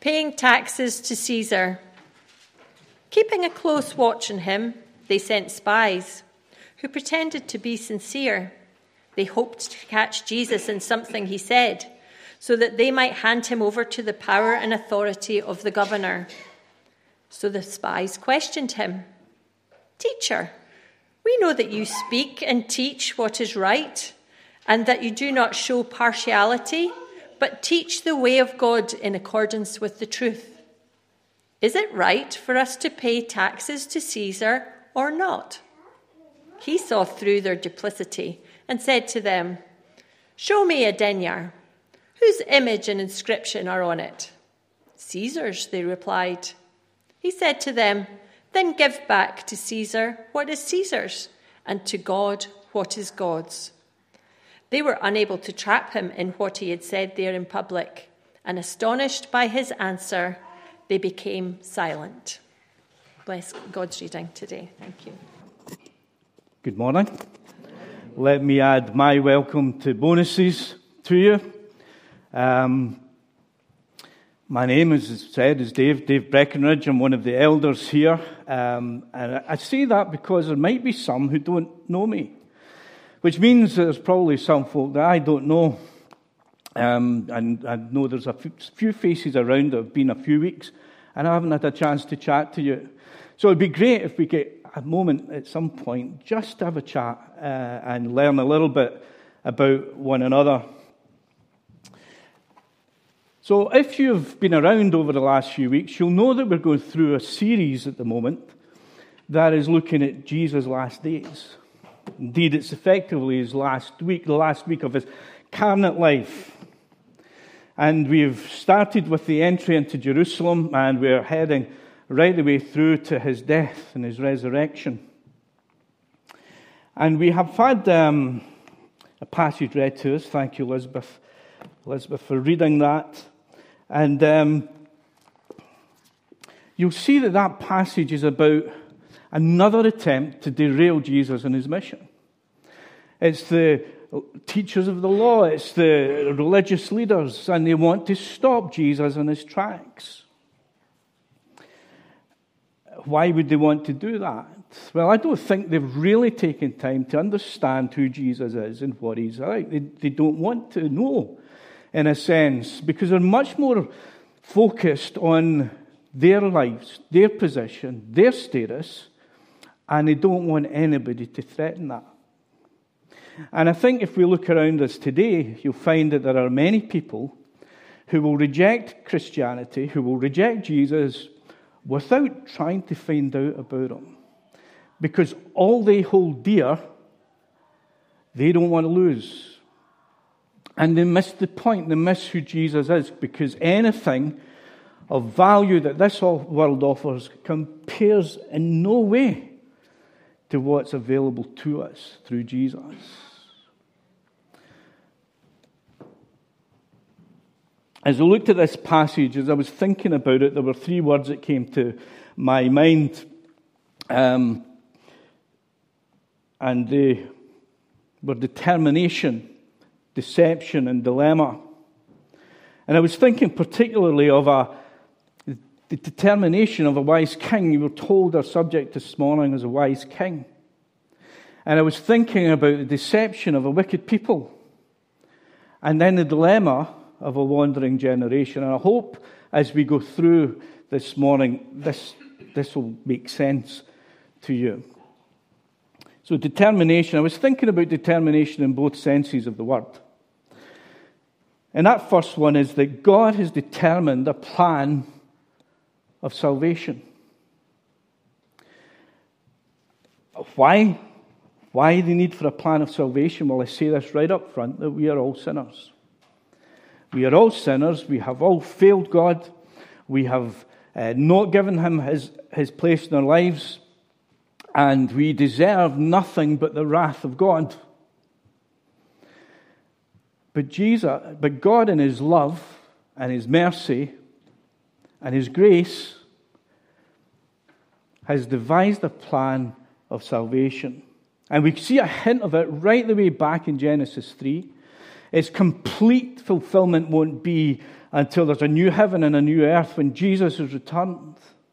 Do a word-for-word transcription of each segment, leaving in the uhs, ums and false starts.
paying taxes to Caesar. Keeping a close watch on him, they sent spies who pretended to be sincere. They hoped to catch Jesus in something he said, so that they might hand him over to the power and authority of the governor. So the spies questioned him. "Teacher, we know that you speak and teach what is right, and that you do not show partiality, but teach the way of God in accordance with the truth. Is it right for us to pay taxes to Caesar or not?" He saw through their duplicity and said to them, "Show me a denier. Whose image and inscription are on it?" "Caesar's," they replied. He said to them, "Then give back to Caesar what is Caesar's, and to God what is God's." They were unable to trap him in what he had said there in public, and astonished by his answer, they became silent. Bless God's reading today. Thank you. Good morning. Let me add my welcome to bonuses to you. Um, my name, as said, is Dave, Dave Breckenridge. I'm one of the elders here. Um, and I say that because there might be some who don't know me, which means there's probably some folk that I don't know. Um, and I know there's a few faces around that have been a few weeks, and I haven't had a chance to chat to you. So it'd be great if we get a moment at some point just to have a chat uh, and learn a little bit about one another. So if you've been around over the last few weeks, you'll know that we're going through a series at the moment that is looking at Jesus' last days. Indeed, it's effectively his last week, the last week of his carnate life. And we've started with the entry into Jerusalem, and we're heading right the way through to his death and his resurrection. And we have had um, a passage read to us. Thank you, Elizabeth. Elizabeth, for reading that. And um, you'll see that that passage is about another attempt to derail Jesus and his mission. It's the teachers of the law, it's the religious leaders, and they want to stop Jesus in his tracks. Why would they want to do that? Well, I don't think they've really taken time to understand who Jesus is and what he's like. They, they don't want to know, in a sense, because they're much more focused on their lives, their position, their status, and they don't want anybody to threaten that. And I think if we look around us today, you'll find that there are many people who will reject Christianity, who will reject Jesus without trying to find out about him. Because all they hold dear, they don't want to lose. And they miss the point, they miss who Jesus is, because anything of value that this world offers compares in no way to what's available to us through Jesus. As I looked at this passage, as I was thinking about it, there were three words that came to my mind. Um, and they were determination, deception, and dilemma. And I was thinking particularly of a, the determination of a wise king. You were told our subject this morning is a wise king. And I was thinking about the deception of a wicked people. And then the dilemma of a wandering generation. And I hope as we go through this morning, this, this will make sense to you. So determination, I was thinking about determination in both senses of the word. And that first one is that God has determined a plan of salvation. Why? Why the need for a plan of salvation? Well, I say this right up front, that we are all sinners. We are all sinners. We have all failed God. We have uh, not given him his, his place in our lives. And we deserve nothing but the wrath of God. But Jesus, but God in his love and his mercy and his grace has devised a plan of salvation. And we see a hint of it right the way back in Genesis three. Its complete fulfillment won't be until there's a new heaven and a new earth when Jesus is returned.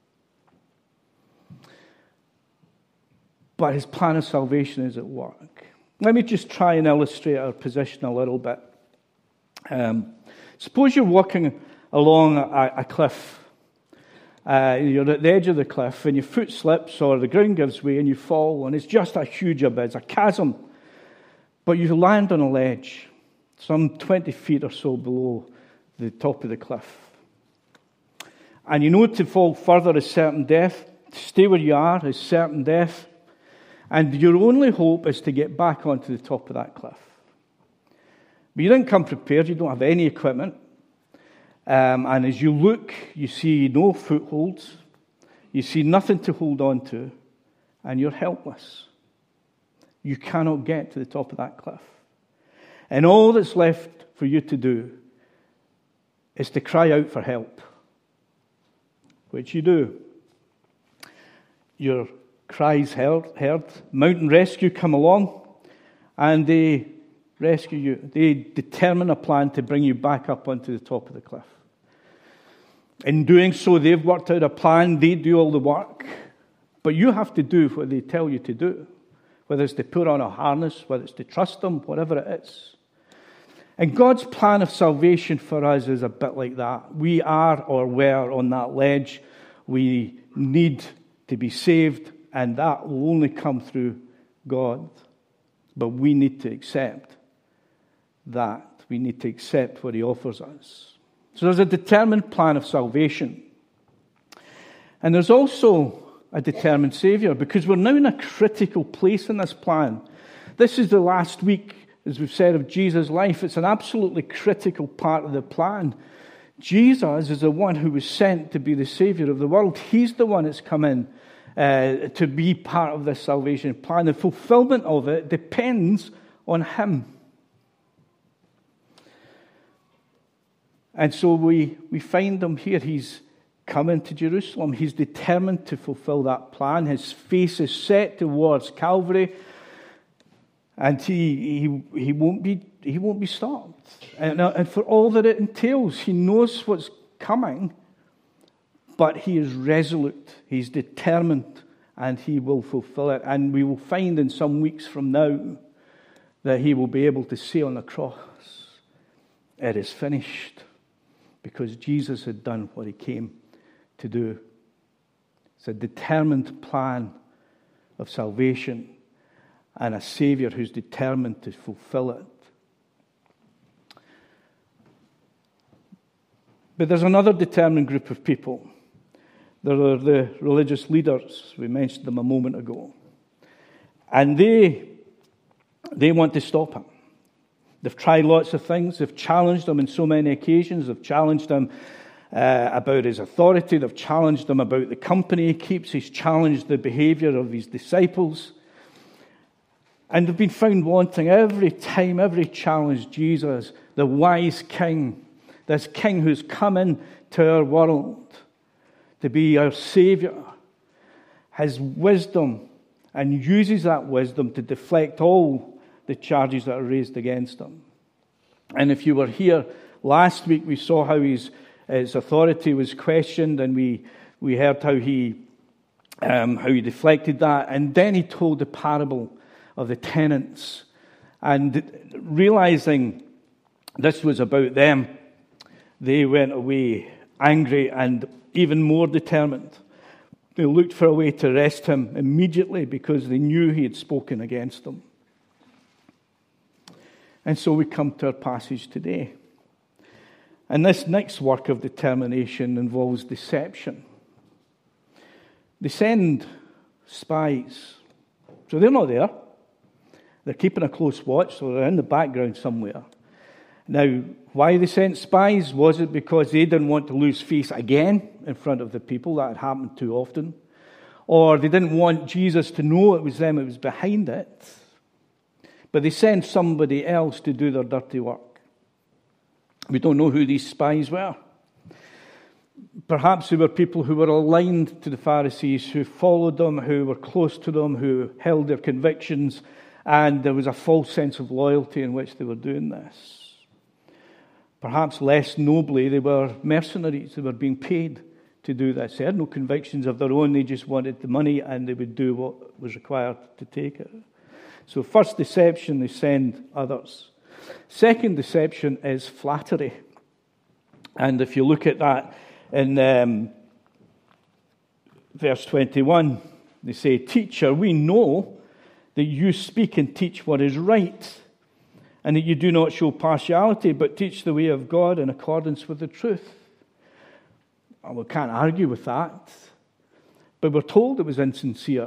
But his plan of salvation is at work. Let me just try and illustrate our position a little bit. Um, suppose you're walking along a, a cliff. Uh, you're at the edge of the cliff and your foot slips or the ground gives way and you fall, and it's just a huge abyss, a chasm. But you land on a ledge, some twenty feet or so below the top of the cliff. And you know to fall further is certain death. To stay where you are is certain death. And your only hope is to get back onto the top of that cliff. But you didn't come prepared. You don't have any equipment. Um, and as you look, you see no footholds. You see nothing to hold on to. And you're helpless. You cannot get to the top of that cliff. And all that's left for you to do is to cry out for help. Which you do. Your cries heard, heard. Mountain Rescue come along. And they rescue you. They determine a plan to bring you back up onto the top of the cliff. In doing so, they've worked out a plan. They do all the work. But you have to do what they tell you to do. Whether it's to put on a harness, whether it's to trust them, whatever it is. And God's plan of salvation for us is a bit like that. We are or were on that ledge. We need to be saved, and that will only come through God. But we need to accept that. We need to accept what he offers us. So there's a determined plan of salvation. And there's also a determined Savior, because we're now in a critical place in this plan. This is the last week, as we've said, of Jesus' life. It's an absolutely critical part of the plan. Jesus is the one who was sent to be the Savior of the world. He's the one that's come in uh, to be part of this salvation plan. The fulfillment of it depends on him. And so we, we find him here. He's coming to Jerusalem. He's determined to fulfill that plan. His face is set towards Calvary, and he he he won't be he won't be stopped. And, and for all that it entails, he knows what's coming, but he is resolute. He's determined, and he will fulfill it. And we will find in some weeks from now that he will be able to say on the cross, "It is finished," because Jesus had done what he came to do. It's a determined plan of salvation and a Savior who's determined to fulfill it. But there's another determined group of people. There are the religious leaders. We mentioned them a moment ago. And they, they want to stop him. They've tried lots of things. They've challenged him on so many occasions. They've challenged him uh, about his authority. They've challenged him about the company he keeps. He's challenged the behavior of his disciples. And they've been found wanting every time, every challenge. Jesus, the wise king, this king who's come into our world to be our Savior, has wisdom and uses that wisdom to deflect all the charges that are raised against him. And if you were here last week, we saw how his, his authority was questioned, and we, we heard how he, um, how he deflected that. And then he told the parable of the tenants. And realizing this was about them, they went away angry and even more determined. They looked for a way to arrest him immediately because they knew he had spoken against them. And so we come to our passage today. And this next work of determination involves deception. They send spies. So they're not there. They're keeping a close watch, so they're in the background somewhere. Now, why they sent spies? Was it because they didn't want to lose face again in front of the people? That had happened too often. Or they didn't want Jesus to know it was them that was behind it. But they sent somebody else to do their dirty work. We don't know who these spies were. Perhaps they were people who were aligned to the Pharisees, who followed them, who were close to them, who held their convictions, and there was a false sense of loyalty in which they were doing this. Perhaps less nobly, they were mercenaries. They were being paid to do this. They had no convictions of their own. They just wanted the money, and they would do what was required to take it. So first deception, they send others. Second deception is flattery. And if you look at that in um, verse twenty-one, they say, "Teacher, we know that you speak and teach what is right, and that you do not show partiality, but teach the way of God in accordance with the truth." Well, we can't argue with that, but we're told it was insincere.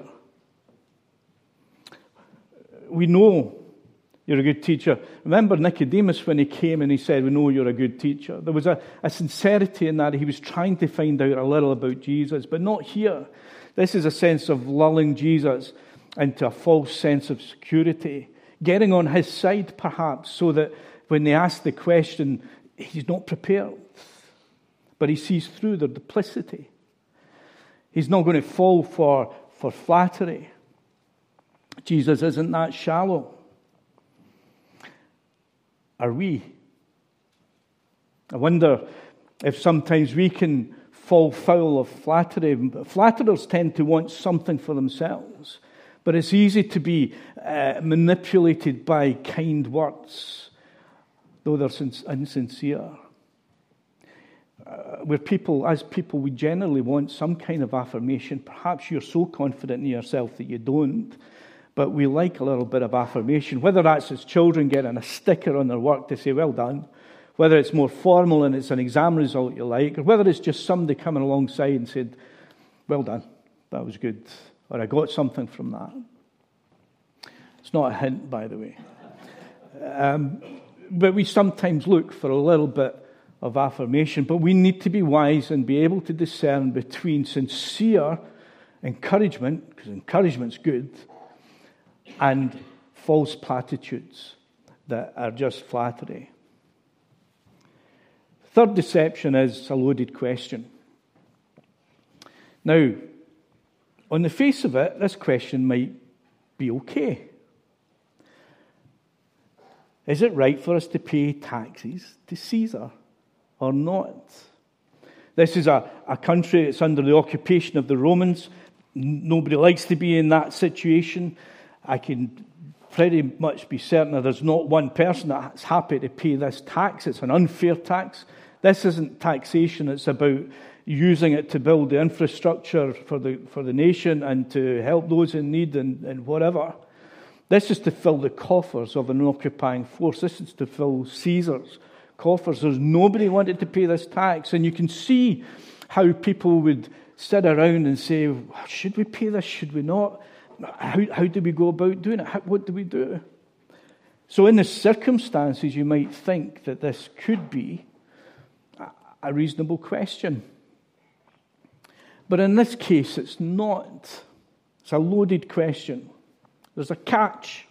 We know you're a good teacher. Remember Nicodemus when he came and he said, "We know you're a good teacher." There was a, a sincerity in that. He was trying to find out a little about Jesus, but not here. This is a sense of lulling Jesus into a false sense of security, getting on his side perhaps, so that when they ask the question, he's not prepared. But he sees through their duplicity. He's not going to fall for, for flattery. Jesus isn't that shallow. Are we? I wonder if sometimes we can fall foul of flattery. Flatterers tend to want something for themselves. But it's easy to be uh, manipulated by kind words, though they're insincere. Uh, we're people, as people, we generally want some kind of affirmation. Perhaps you're so confident in yourself that you don't, but we like a little bit of affirmation. Whether that's as children getting a sticker on their work to say, "Well done," whether it's more formal and it's an exam result you like, or whether it's just somebody coming alongside and said, "Well done, that was good," or "I got something from that." It's not a hint, by the way. Um, but we sometimes look for a little bit of affirmation, but we need to be wise and be able to discern between sincere encouragement, because encouragement's good, and false platitudes that are just flattery. Third deception is a loaded question. Now, on the face of it, this question might be okay. Is it right for us to pay taxes to Caesar or not? This is a, a country that's under the occupation of the Romans. Nobody likes to be in that situation. I can pretty much be certain that there's not one person that's happy to pay this tax. It's an unfair tax. This isn't taxation. It's about using it to build the infrastructure for the for the nation and to help those in need and, and whatever. This is to fill the coffers of an occupying force. This is to fill Caesar's coffers. There's nobody wanted to pay this tax. And you can see how people would sit around and say, "Should we pay this? Should we not? How, how do we go about doing it? How, what do we do?" So in the circumstances, you might think that this could be a, a reasonable question. But in this case, it's not. It's a loaded question. There's a catch.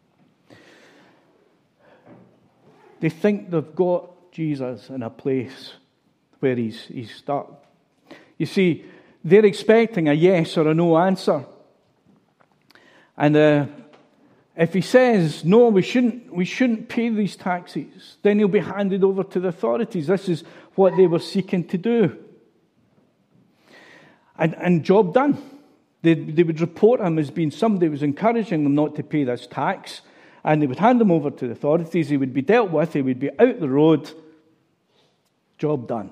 They think they've got Jesus in a place where he's, he's stuck. You see, they're expecting a yes or a no answer. And uh, if he says, "No, we shouldn't, we shouldn't pay these taxes," then he'll be handed over to the authorities. This is what they were seeking to do. And, and job done. They, they would report him as being somebody who was encouraging them not to pay this tax, and they would hand him over to the authorities. He would be dealt with. He would be out the road. Job done.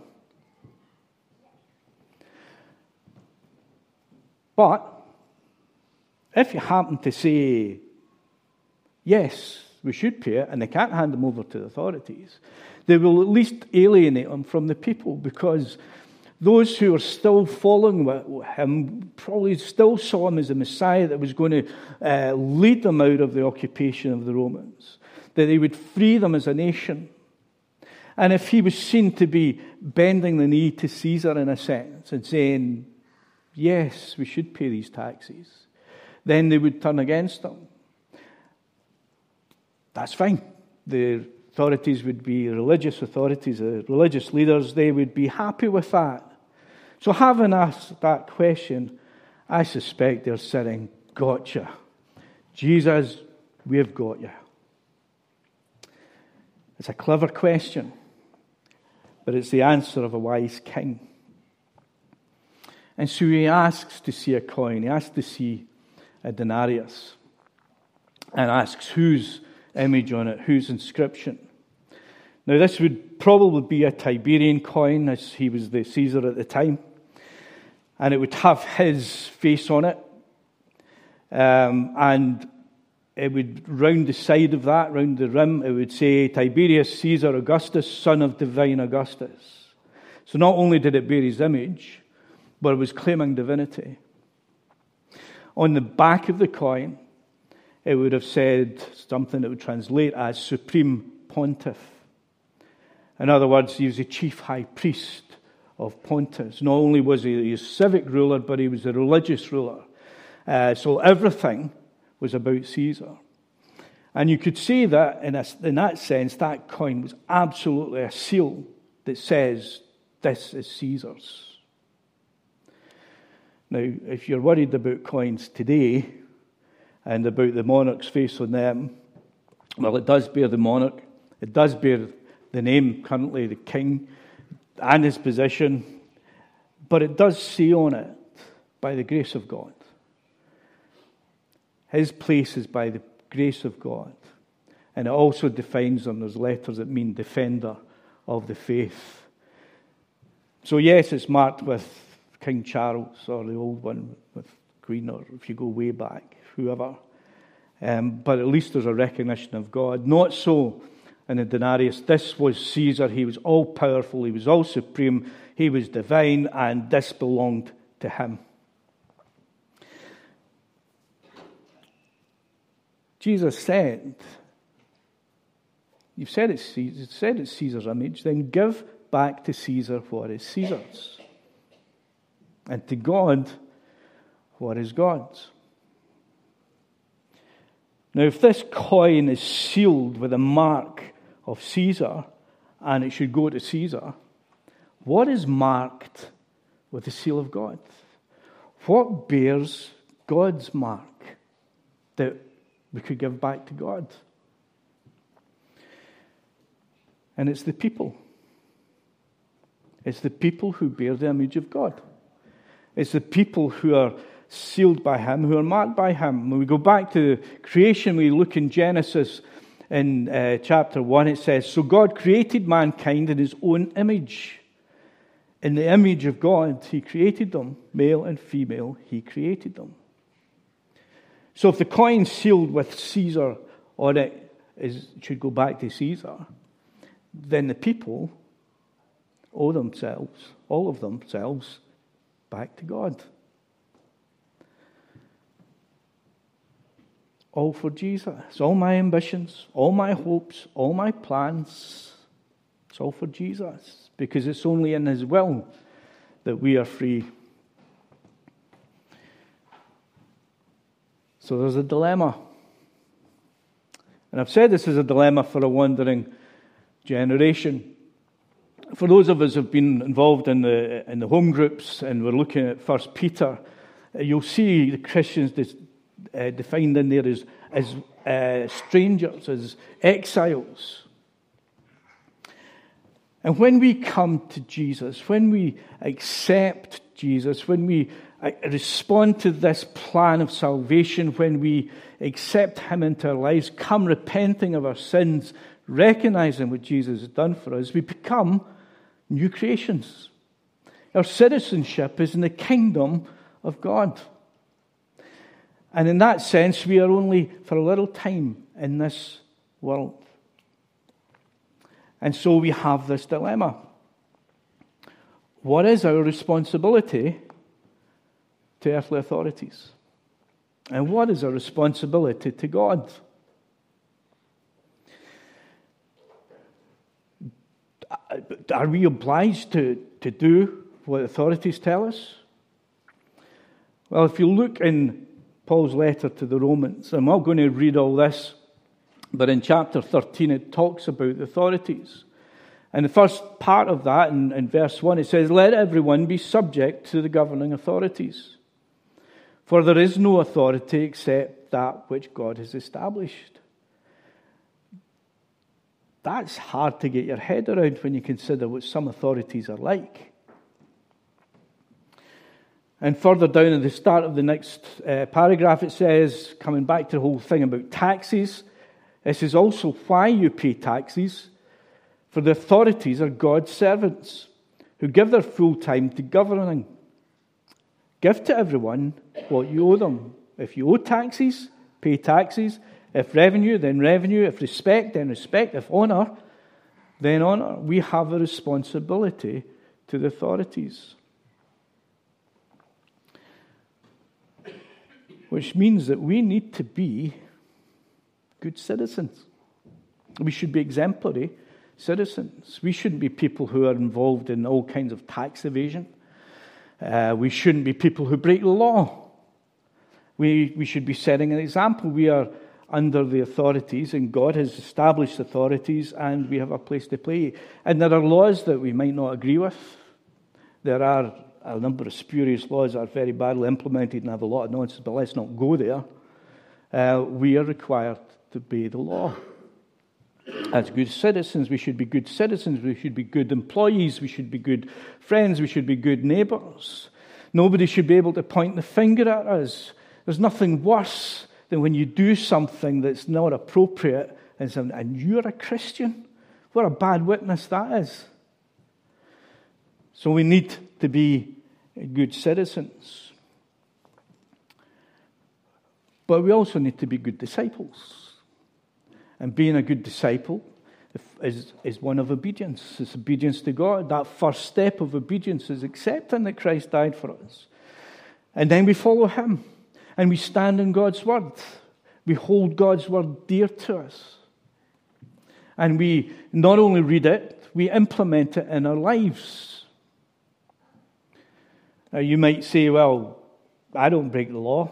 But if you happen to say, "Yes, we should pay it," and they can't hand him over to the authorities, they will at least alienate him from the people, because those who are still following him probably still saw him as the Messiah that was going to uh, lead them out of the occupation of the Romans, that he would free them as a nation. And if he was seen to be bending the knee to Caesar in a sense and saying, "Yes, we should pay these taxes," then they would turn against him. That's fine. The authorities would be religious authorities, the religious leaders, they would be happy with that. So having asked that question, I suspect they're saying, "Gotcha. Jesus, we've got you." It's a clever question. but it's the answer of a wise king. And so he asks to see a coin. He asks to see a denarius. And asks whose image on it, whose inscription. Now this would probably be a Tiberian coin, as he was the Caesar at the time. And it would have his face on it. Um, and it would, round the side of that, round the rim, it would say, Tiberius Caesar Augustus, son of divine Augustus. So not only did it bear his image, but it was claiming divinity. On the back of the coin, it would have said something that would translate as Supreme Pontiff. In other words, he was the chief high priest of Pontus. Not only was he a civic ruler, but he was a religious ruler. Uh, so everything was about Caesar. And you could say that, in, a, in that sense, that coin was absolutely a seal that says, this is Caesar's. Now, if you're worried about coins today and about the monarch's face on them, well, it does bear the monarch. It does bear the name, currently the king, and his position. But it does say on it, by the grace of God. His place is by the grace of God. And it also defines them. There's letters that mean defender of the faith. So yes, it's marked with King Charles, or the old one with Queen, or if you go way back, whoever. Um, but at least there's a recognition of God. Not so in the denarius. This was Caesar. He was all-powerful. He was all supreme. He was divine, and this belonged to him. Jesus said, you've said it's, Caesar, said it's Caesar's image, then give back to Caesar what is Caesar's. And to God, what is God's? Now, if this coin is sealed with a mark of Caesar, and it should go to Caesar, what is marked with the seal of God? What bears God's mark that we could give back to God? And it's the people. It's the people who bear the image of God. It's the people who are sealed by him, who are marked by him. When we go back to creation, we look in Genesis in uh, chapter one, it says, so God created mankind in his own image. In the image of God, he created them. Male and female, he created them. So if the coin sealed with Caesar on it is, should go back to Caesar, then the people owe themselves, all of themselves, back to God. All for Jesus. All my ambitions, all my hopes, all my plans, it's all for Jesus. Because it's only in his will that we are free. So there's a dilemma. And I've said this is a dilemma for a wandering generation. For those of us who have been involved in the in the home groups and we're looking at First Peter, you'll see the Christians uh, defined in there as, as uh, strangers, as exiles. And when we come to Jesus, when we accept Jesus, when we respond to this plan of salvation, when we accept him into our lives, come repenting of our sins, recognizing what Jesus has done for us, we become new creations. Our citizenship is in the kingdom of God. And in that sense, we are only for a little time in this world. And so we have this dilemma. What is our responsibility to earthly authorities? And what is our responsibility to God? Are we obliged to, to do what authorities tell us? Well, if you look in Paul's letter to the Romans, I'm not going to read all this, but in chapter thirteen it talks about the authorities. And the first part of that, in, in verse one, it says, let everyone be subject to the governing authorities. For there is no authority except that which God has established. that's hard to get your head around when you consider what some authorities are like. And further down at the start of the next uh, paragraph, it says, coming back to the whole thing about taxes, this is also why you pay taxes, for the authorities are God's servants who give their full time to governing. Give to everyone what you owe them. If you owe taxes, pay taxes. If revenue, then revenue. If respect, then respect. If honour, then honour. We have a responsibility to the authorities. Which means that we need to be good citizens. We should be exemplary citizens. We shouldn't be people who are involved in all kinds of tax evasion. Uh, we shouldn't be people who break the law. We, we should be setting an example. We are under the authorities, and God has established authorities, and we have a place to play. And there are laws that we might not agree with. There are a number of spurious laws that are very badly implemented and have a lot of nonsense, but let's not go there. Uh, we are required to obey the law. As good citizens, we should be good citizens, we should be good employees, we should be good friends, we should be good neighbours. Nobody should be able to point the finger at us. There's nothing worse than when you do something that's not appropriate and, some, and you're a Christian. What a bad witness that is. So we need to be good citizens. But we also need to be good disciples. And being a good disciple is, is one of obedience. It's obedience to God. That first step of obedience is accepting that Christ died for us. And then we follow Him. And we stand in God's Word. We hold God's Word dear to us. And we not only read it, we implement it in our lives. Now you might say, well, I don't break the law.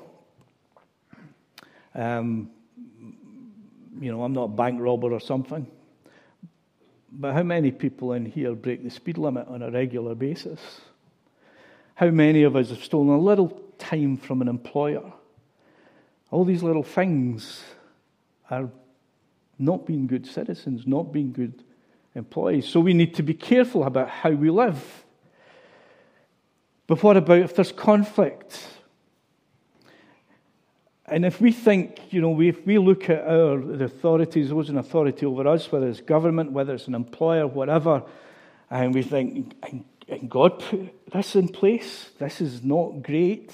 Um... You know, I'm not a bank robber or something. But how many people in here break the speed limit on a regular basis? How many of us have stolen a little time from an employer? All these little things are not being good citizens, not being good employees. So we need to be careful about how we live. But what about if there's conflict? And if we think, you know, we, if we look at our the authorities, those in authority over us, whether it's government, whether it's an employer, whatever, and we think, and God put this in place, this is not great,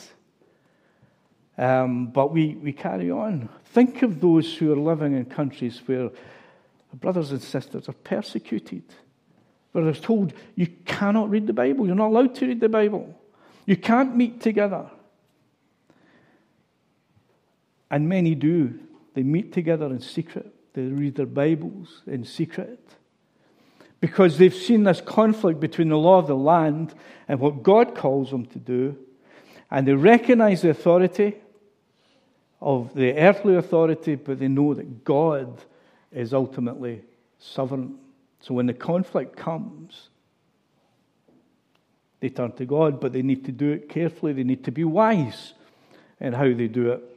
um, but we, we carry on. Think of those who are living in countries where brothers and sisters are persecuted, where they're told, you cannot read the Bible, you're not allowed to read the Bible, you can't meet together. And many do. They meet together in secret. They read their Bibles in secret. Because they've seen this conflict between the law of the land and what God calls them to do. And they recognize the authority of the earthly authority, but they know that God is ultimately sovereign. So when the conflict comes, they turn to God, but they need to do it carefully. They need to be wise in how they do it.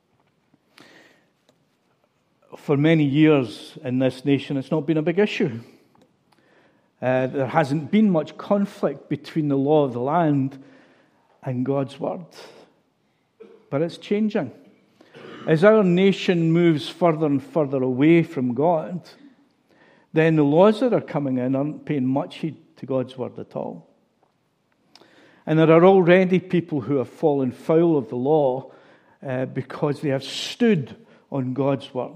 For many years in this nation, it's not been a big issue. Uh, there hasn't been much conflict between the law of the land and God's Word. But it's changing. As our nation moves further and further away from God, then the laws that are coming in aren't paying much heed to God's Word at all. And there are already people who have fallen foul of the law uh, because they have stood on God's Word.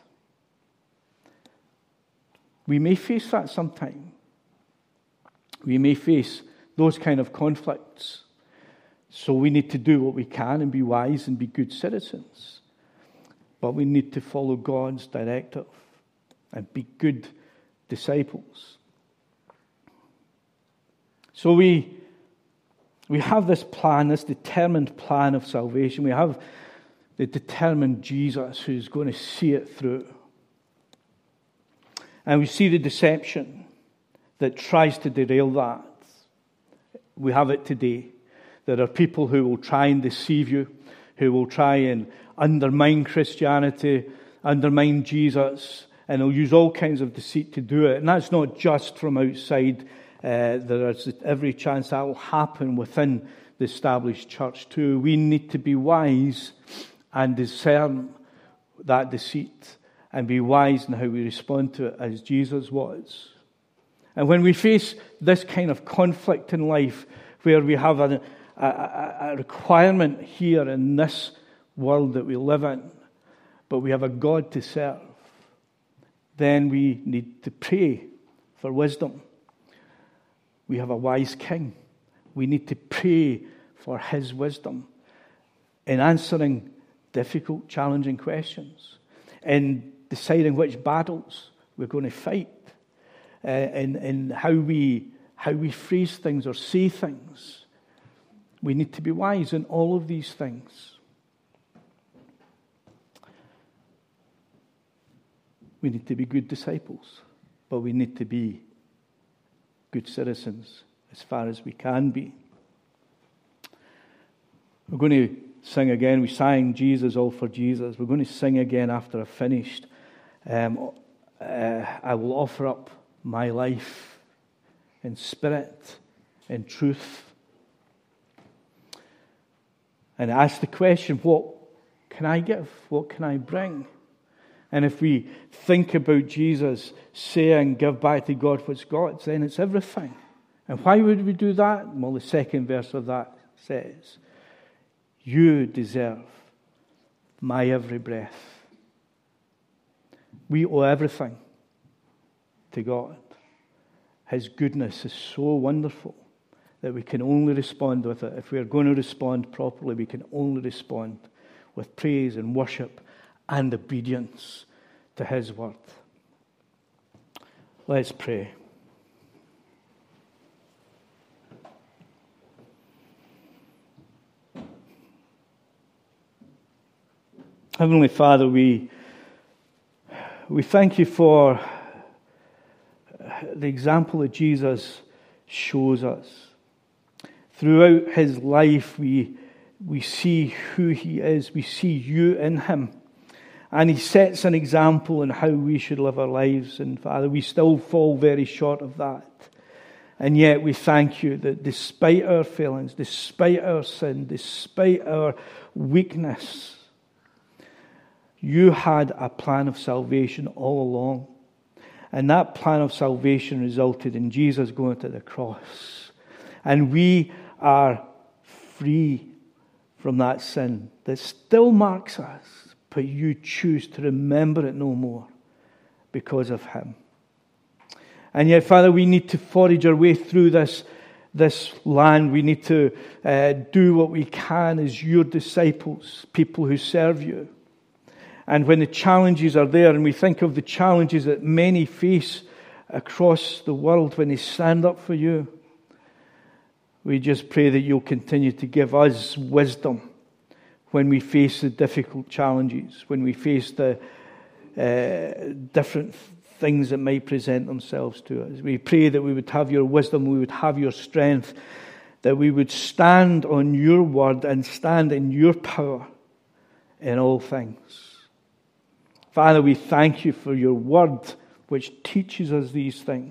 We may face that sometime. We may face those kind of conflicts. So we need to do what we can and be wise and be good citizens. But we need to follow God's directive and be good disciples. So we, we have this plan, this determined plan of salvation. We have the determined Jesus who's going to see it through. And we see the deception that tries to derail that. We have it today. There are people who will try and deceive you, who will try and undermine Christianity, undermine Jesus, And they'll use all kinds of deceit to do it. And that's not just from outside. Uh, there is every chance that will happen within the established church too. We need to be wise and discern that deceit and be wise in how we respond to it as Jesus was. And when we face this kind of conflict in life, where we have a, a, a requirement here in this world that we live in, but we have a God to serve, then we need to pray for wisdom. We have a wise king. We need to pray for his wisdom in answering difficult, challenging questions, in deciding which battles we're going to fight, uh, in, in how we how we phrase things or say things. We need to be wise in all of these things. We need to be good disciples, but we need to be good citizens as far as we can be. We're going to sing again. We sang Jesus, All for Jesus. We're going to sing again after I've finished. Um, uh, I will offer up my life in spirit, in truth. And ask the question, what can I give? What can I bring? And if we think about Jesus saying, give back to God what's God's, then it's everything. And why would we do that? Well, the second verse of that says, you deserve my every breath. We owe everything to God. His goodness is so wonderful that we can only respond with it. If we are going to respond properly, we can only respond with praise and worship and obedience to his word. Let's pray. Heavenly Father, we we thank you for the example that Jesus shows us. Throughout his life, we we see who he is. We see you in him. And he sets an example in how we should live our lives. And Father, we still fall very short of that. And yet we thank you that despite our failings, despite our sin, despite our weakness, you had a plan of salvation all along. And that plan of salvation resulted in Jesus going to the cross. And we are free from that sin that still marks us, but you choose to remember it no more because of him. And yet, Father, we need to forage our way through this, this land. We need to uh, do what we can as your disciples, people who serve you. And when the challenges are there, and we think of the challenges that many face across the world when they stand up for you, we just pray that you'll continue to give us wisdom when we face the difficult challenges, when we face the uh, different things that might present themselves to us. We pray that we would have your wisdom, we would have your strength, that we would stand on your word and stand in your power in all things. Father, we thank you for your word which teaches us these things.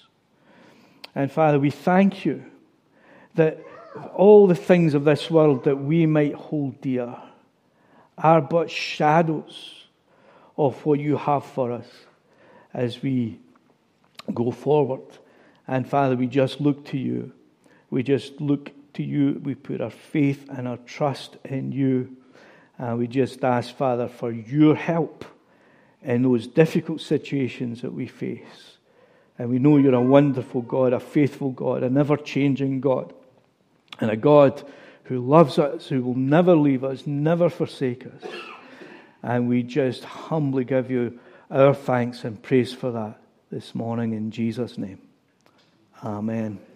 And Father, we thank you that all the things of this world that we might hold dear are but shadows of what you have for us as we go forward. And Father, we just look to you. We just look to you. We put our faith and our trust in you. And we just ask, Father, for your help in those difficult situations that we face. And we know you're a wonderful God, a faithful God, a never-changing God, and a God who loves us, who will never leave us, never forsake us. And we just humbly give you our thanks and praise for that this morning in Jesus' name. Amen.